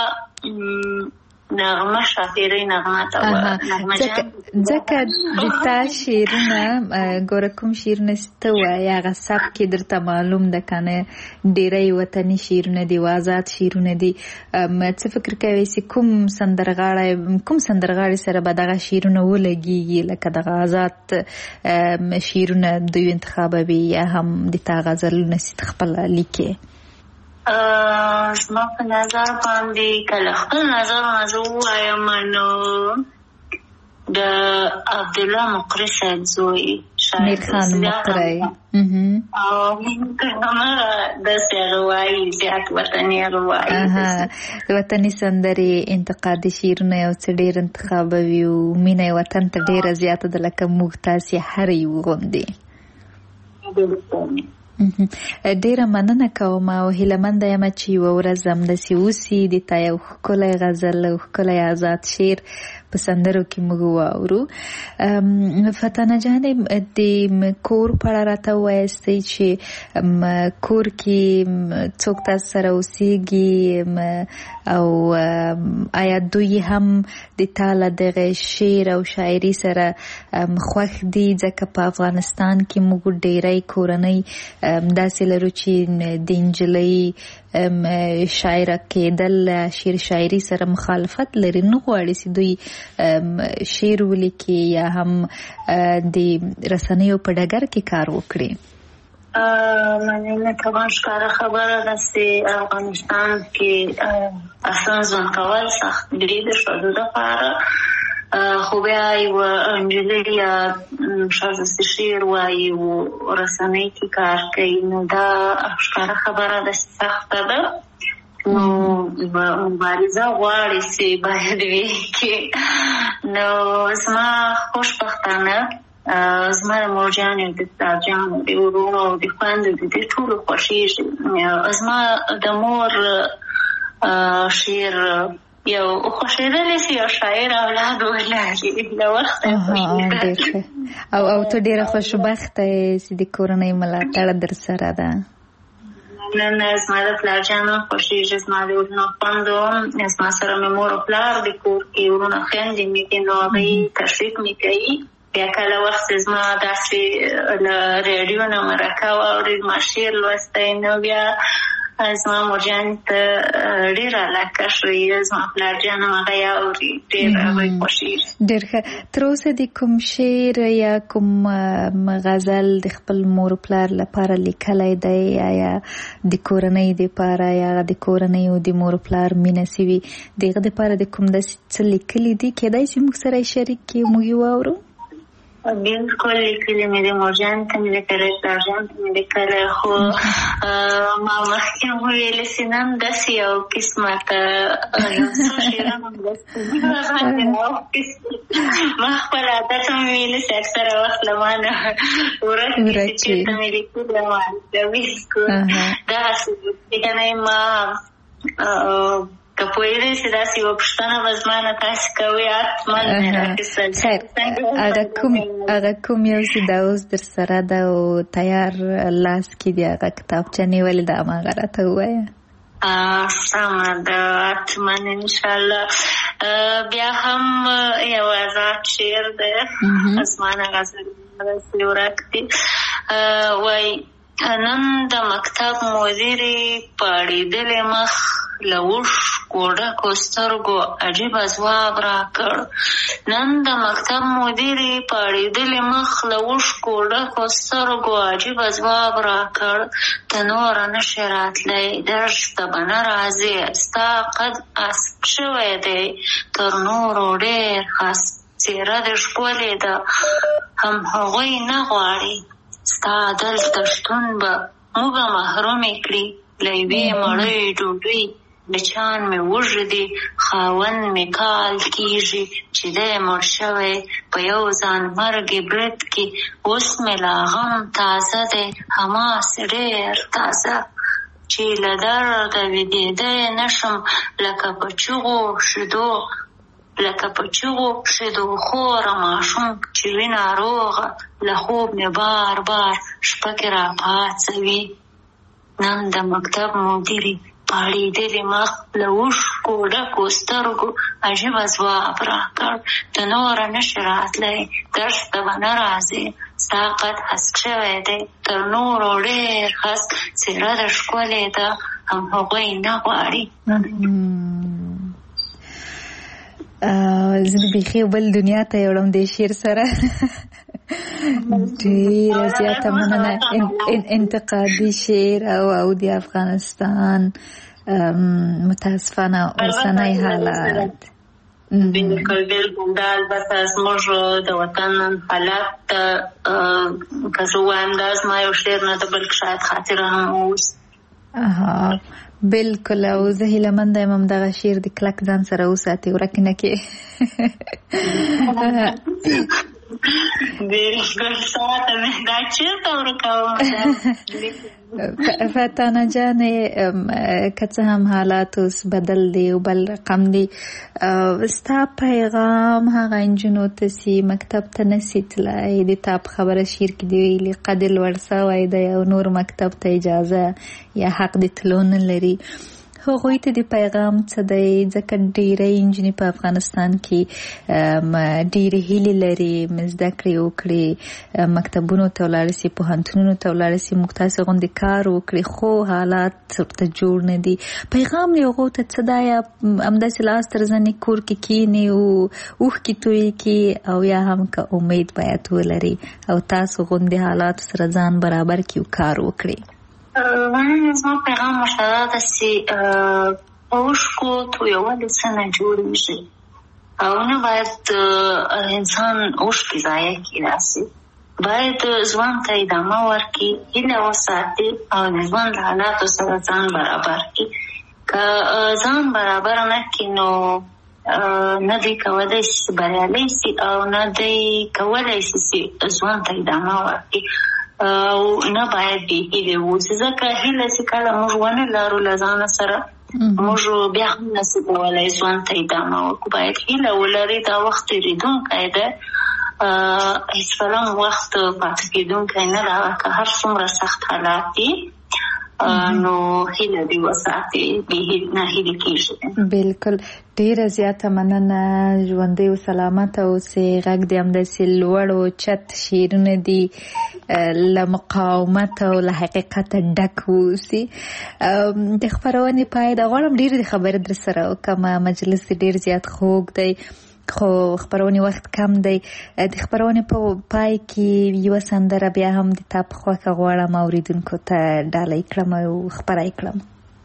نغمه شافیري نغمه ته نغمه جان ځکه د تا شعرونه ګوره کوم شعرونه چې ته وایې هغه سبک کې درته معلوم ده که نه ډېری وطني شعرونه دي او آزاد شعرونه دي. څه فکر کوې چې کوم سندرغاړی کوم سندرغاړي سره به دغه شعرونه ولګېږي لکه دغه آزاد شعرونه دوی انتخابوي یا هم د تا غزلونه چې ته خپله لیکې؟ زما په نظر باندې کله خپل نظرونه زه ووایم نو د عبدالله مقری صاحب زوی میرخان مقری او همغه داسې هغه وایي زیات وطني هغه وایي د وطني سندرې انتقادي شعرونه یو څه ډېر انتخابوي او مینه یې وطن ته ډېره زیاته ده لکه موږ تاسې هر یو غوندې. ډیره مننه کوم او هیلهمنده یم چې یوه ورځ همداسې وسي د تا یو ښکلی غزل او ښکلی آزاد شعر په سندرو کې موږ واورو. فتانه جان د کور په اړه راته وایستئ چې کور کې څوک تاسو سره اوسېږي او آیا دوی هم د تاله دغه شعر او شاعري سره خوښ دي؟ ځکه په افغانستان کې موږ ډېری کورنۍ داسې لرو چې د نجلۍ شاعره کېدل شعر شاعري سره مخالفت لري، نه غواړي چې دوی شعر ولیکي یا هم د رسنیو په ډګر کې کار وکړي. مننه. طبعا ښکاره خبره ده چې افغانستان کې اصلا ژوند کول سخت دي د ښځو دپاره، خو بیا یوه نجلۍ یا ښځه چې شعر وایي او رسنۍ کې کار کوي، نو دا ښکاره خبره ده چې سخته ده. نو مبارزه غواړي چې باید وي کې. نو زما خوشبختانه زما د مورجانې او د پلارجانو د ورونو او د خویندو د دې ټولو خوښېږي. زما د مور شعر یو خوښېدلی چې یو شاعر اولاد ولري له وخته خوښېږي. او او ته ډېره خوشبخته یې چې د کورنۍ ملاتړ در سره ده. نه، زما د پلارجانو خوښېږي، زما د ورونو خویندو، زما سره مې مور او پلار د کور کې ورونه خویندې مې دي، نو هغوی تشویق مې کوي. بیا کله وخت زما داسې له ریډیو نه مرکه واورېد ما شعر لوستی، نو بیا زما مورجانې ته ډېره علاقه شوي، زما پلارجان هم هغه یې اوري، ډېر هغوی خوښېږي. ډېر ښه. تر اوسه د کوم شعر یا کوم غزل د خپل مور پلار لپاره لیکلی دی؟ یا د کورنۍ دپاره یا د کورنۍ او د مور پلار مینه سوي د هغه دپاره د کوم داسې څه لیکلي دي؟ کیدای شي موږ سره یې شریک کړي، موږ یې واورو. بالکل لیکلي مې دي، مورجانې ته مې لیکلی، پلارجان ته مې لیکلی، خو ما مخکې وویلې چې نن داسې یو قسمته یو څو شعران هم داسې ما خپل عادت هم ویلې چې اکثره وخت له ما نه ورک دي چې چېرته مې لیکلي ما ویسکو دغسې که نه ما که پوهېدی چې داسې یوه پوښتنه به زما نه تاسې کوئ حتما مې راخیستل. خیر، هغه کوم یو چې دا اوس در سره ده او تیار لاس کې دی هغه کتابچه نیولې ده هماغه راته ووایه. سمه ده، حتما انشاءالله. بیا هم یو آزاد شعر دی، زما نه غزل داسې ورک دي، وایي نن د مکتب مدیرې پاړېدلې مخ له اوښکو ډکو سترګو عجیبه ځواب راکړ. نن د مکتب مدیرې پاړېدلې مخ له اوښکو ډکو سترګو عجیبه ځواب راکړ. ته نوره نشې راتلی، درس ته به نه راځې، ستا قد اسب شوی دی تر نورو ډېر ښه، څېره دې ښکلې ده هم هغوی نه غواړي، ستا دلته شتون به موږه محرومې کړي له یوې مړۍ ډوډۍ. بچیان مې وږي دي، خاوند مې کال کېږي چې دی مړ شوی په یو ځان مرګې برید کې. اوس مې لا غم تازه دی، هماسې ډېر تازه، چې له درده ویدېدی نشم لکه په چغو شیدو لکه په چغو شیدو خوره ماشوم چې وي ناروغه، له خوب مې بار بار شپه کې راپاڅوي. نن د مکتب مدیرې پاړېدلې مخ له اوښکو ډکو سترګو عجیبه ځواب راکړ. ته نوره نشې راتلی، درس ته به نه راځې، ستا قد هسک شوی دی تر نورو ډېر هسک، څېره دې ښکلې ده هم هغوی نه غواړي. زه بیخي بل دنیا ته یوړم دې شعر سره. ډېره زیاته مننه. انتقادي شعر او او د افغانستان متاسفانه اوسنی حالات. بالکل بالکل دا البته زموږ د وطن حالات ته که زه ووایم دا زما یو شعر نه ده بلکې شاید خاطره هم اوس. بالکل، او زه هیلهمنده یم همدغه شعر د کلک ځان سره وساتې، ورک نه کړې. ډېر ګل ساعته مې دا چېرته ورکوم. فتانه جانې که څه هم حالات اوس بدل دی او بل رقم دی، ستا پیغام هغه نجونو ته چې مکتب ته نسي تللی، د تا په خبره شعر کې دی ویلي قد لوړ سوی دی او نور مکتب ته اجازه یا حق د تلو نه لري، هغوی ته د پیغام څه دی؟ ځکه ډېری نجونې په افغانستان کې ډېرې هیلې لري زده کړې وکړي، مکتبونو ته ولاړې سي، پوهنتونونو ته ولاړې سي، موږ تاسې غوندې کار وکړي، خو حالات ورته جوړ نه دي. پیغام یې هغو ته څه دی؟ همداسې لاس تر زنې کور کې کښېني او اوښکې تویې کړي او یا هم که امید باید ولري او تاسو غوندې حالاتو سره ځان برابر کړي او کار وکړي؟ من زما پیغام ورته دا ده چې په اوښکو تویولو څه نه جوړېږي او نه باید انسان اوښکې ضایع کړي. داسې باید ژوند ته ادامه ورکړي، هیله وساتي او د ژوند له حالاتو سره ځان برابر کړي. که ځان برابر نه کړي نو نه دی کولی شي چې بریالی شي او نه دی کولی شي چې ژوند ته ادامه ورکړي او نه باید بې هیلې واوسي. ځکه هیله چې کله موږ ونه لرو له ځانه سره موږ بیا هم نشو کولی ژوند ته ادامه ورکړو. باید هیله ولري، دا وخت تېرېدونکی دی، هېڅکله هم وخت پاتې کېدونکی نه ده. که هر څومره سخت حالات دي نو هیله دې وساتي، نه هیلې کېږي. بلکل، ډېره زیاته مننه، ژوندی او سلامته اوسې. غږ دې همداسې لوړ او چت شعرونه دي له مقاومت او له حقیقته ډک واوسي. د خپرونې پای ته غواړم ډېرې د خبرې در سره وکړم، مجلس ډېر زیات خوږ دی خو خپرونې وخت کم دی. د خپرونې په پای کې یوه سندره بیا هم د تا په خوښه غواړم اورېدونکو ته ډالۍ کړم او خپره یې کړم.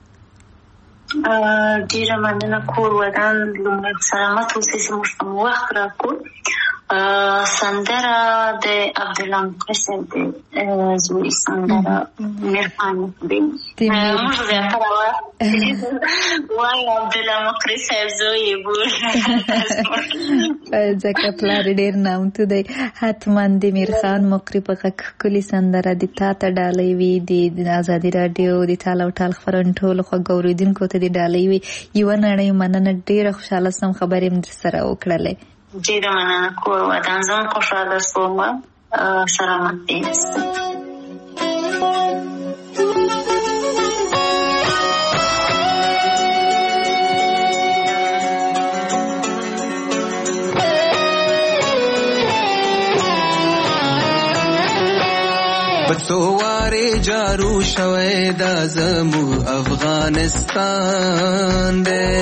ډېره مننه. کور ودان لومړی سلامت اوسئ چې موږ ته مو وخت راکړو. سندره د عبدالله مقری صاحب د زوی سندره میرخان دی. موږ زیاتره وایو عبدالله مقری صاحب زوی یې بولو ځکه پلار ډېر نامتو دی. حتما د میرخان مقری په غږ ښکلې سندره د تا ته ډالۍ وي، د ازادي راډیو د تال او ټال خپرونې ټولو خوږ اورېدونکو ته د ډالۍ وي. یوه نړۍ مننه، ډېره خوشحاله سم خبرې مې در سره وکړلې. ډېره مننه. کور ودان زم خوشحاله شوم. سلامت دې یاست. بڅوارې جارو شوی دا زمو افغانستان دی،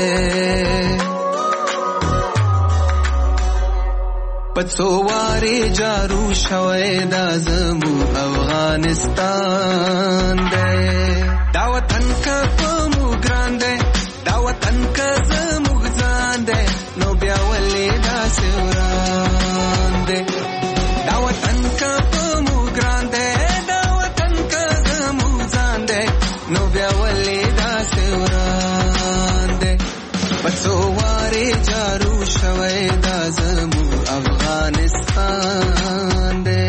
پڅوارې جارو شوی دا زمو افغانستان دی. دا وطن که په موږ ګران دی، دا وطن که زموږ ځان دی، نو بیا ولې داسې وران دی. دا وطن که په موږ ګران دی، دا وطن که زموږ ځان دی، نو بیا ولې داسې وران دی. پڅوارې جارو شوی دا زمو افغانستان دی.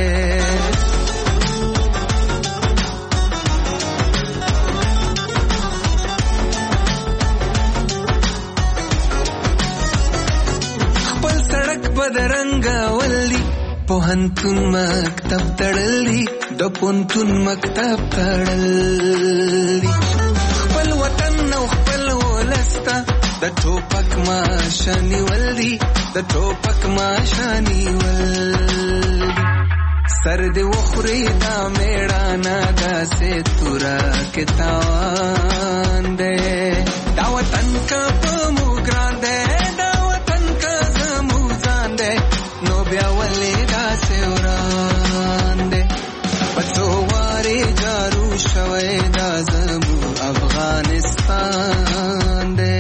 خپل سړک بدرنګ ولي، پوهنتون مکتب تړلی، د پوهنتون مکتب تړلی. خپل وطن او خپل ولسته د ټوپک ماشانی ولدي، د ټوپک ماشانی ولدي. سر دې وخوري دا میړانه داسې تورا کې تاوان دی. دا وطن که په موږ ګران دی، دا وطن که زموږ ځان دی، نو بیا ولې داسې وران دی. پڅوارې جارو شوی دا زموږ افغانستان دی.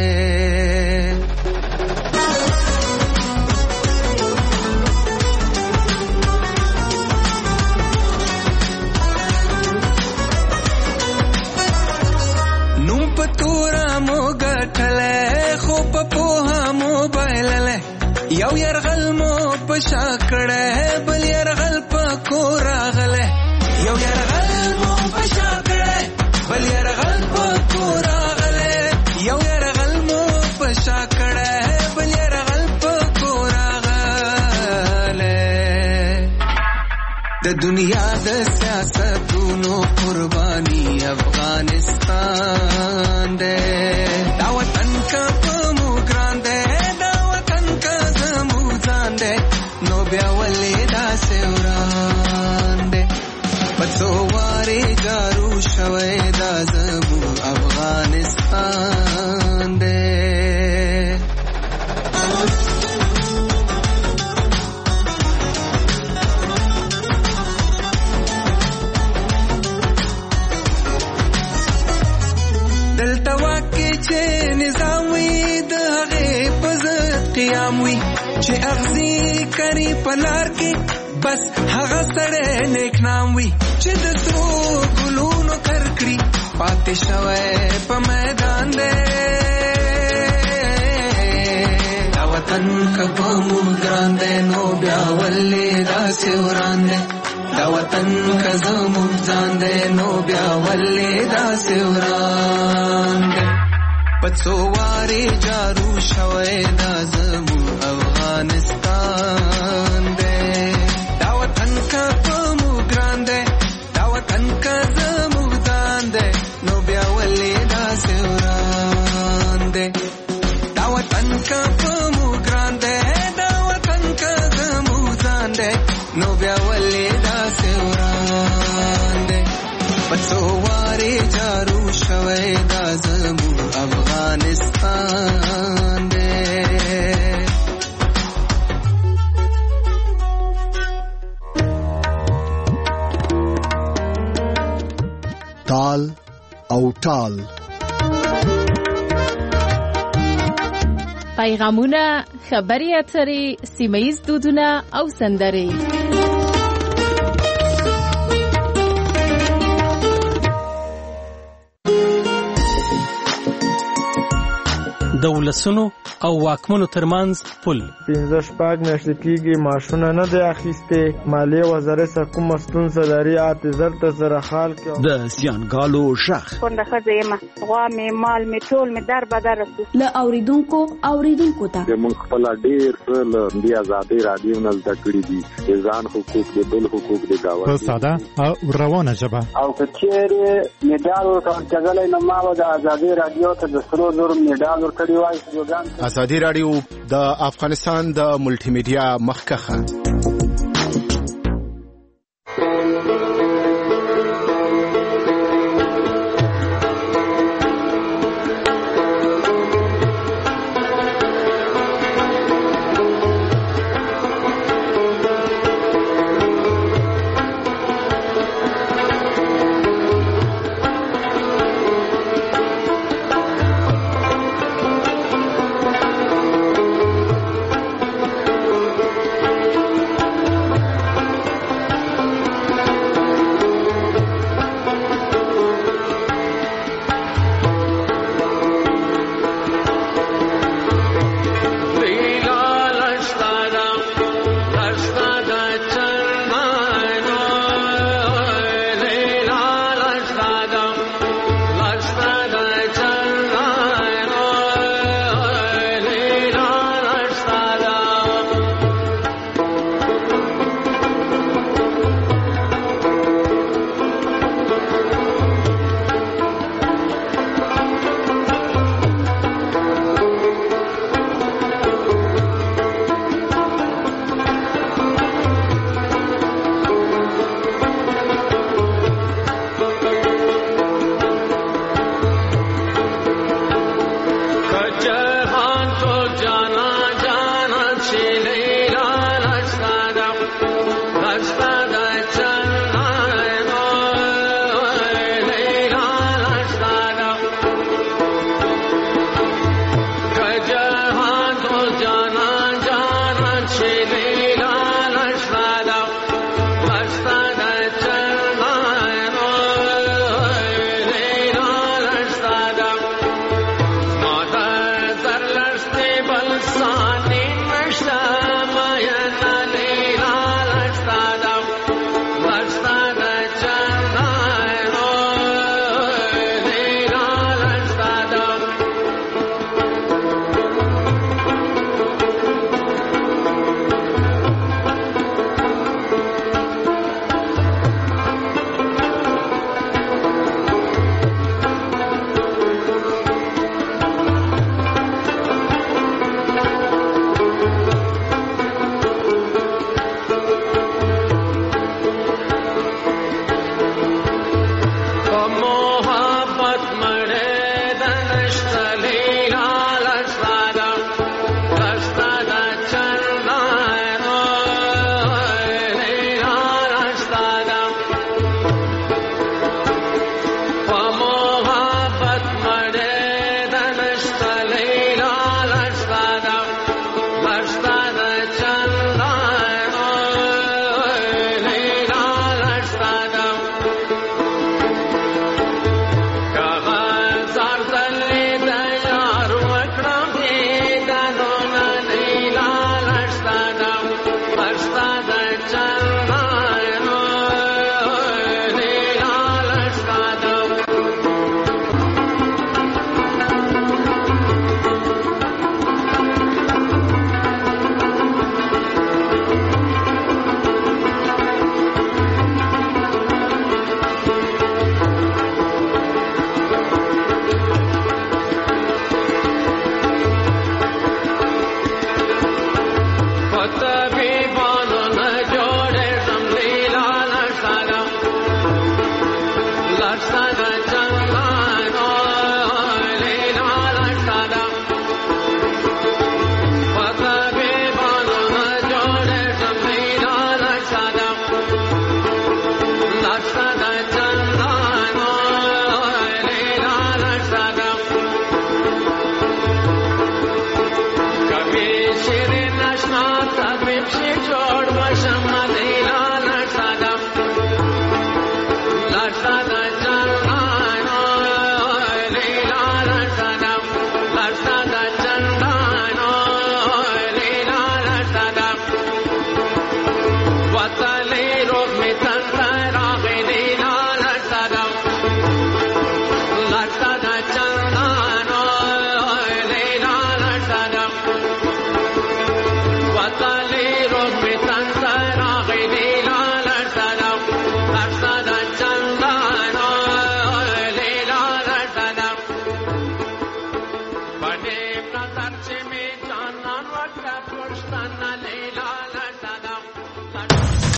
یو يرغل مو پشا کړه د دنیا د سیاستونو قرباني افغانستان دی دا وطن کا په مو ګران دی دا وطن کا زمو ځان دی نو بیا ولې داسې وران دی په څو وارې جارو شوی دا زمو افغانستان دی دلته واکې چې نظام وي د هغې په ضد قیام وي چې اغزي کري په لار کې بس هغه سړی نیک نام وي چې د سرو ګلونو کرکړي پاتې شوی په میدان دی دا وطن که په موږ ګران دی نو بیا ولې داسې وران دی دا وطن که زموږ ځان دی نو بیا ولې داسې وران دی په څو وارې جارو شوی دا زموږ افغانستان دی دا وطن که په موږ ګران دی دا وطن که زموږ ځان دی نو بیا ولې داسې وران دی دا وطن که په موږ ګران دی دا وطن که زموږ ځان دی نو بیا ولې داسې وران دی په څو وارې جارو شوی دا زموږ افغانستان دی تال او ټال پیغامونه، خبري اترې، سیمه ییز دودونه او سندرې. د ولسونو او واکمنو ترمنځ پل پنځه شپږ میاشتې کېږي معاشونه نه دی اخیستې مالیې وزارت څخه کومه ستونزه لري اته زر ته زره خال کې د زیانګالو ژغ کونډه ښځه یم غوا مې مال مې ټول مې در بدر رسو له اوریدونکو اوریدونکو ته موږ خپل ډېر له دې آزادۍ رادیو نه زده کړي دي ځان حقوق دي بل حقوق دي داوا په ساده او روانه ژبه او کچېره میډال ورکړل نو ما د آزادۍ رادیو ته د سرو زر میډال ورکړی وای. ازادي رادیو د افغانستان د ملټي میډیا مخکخه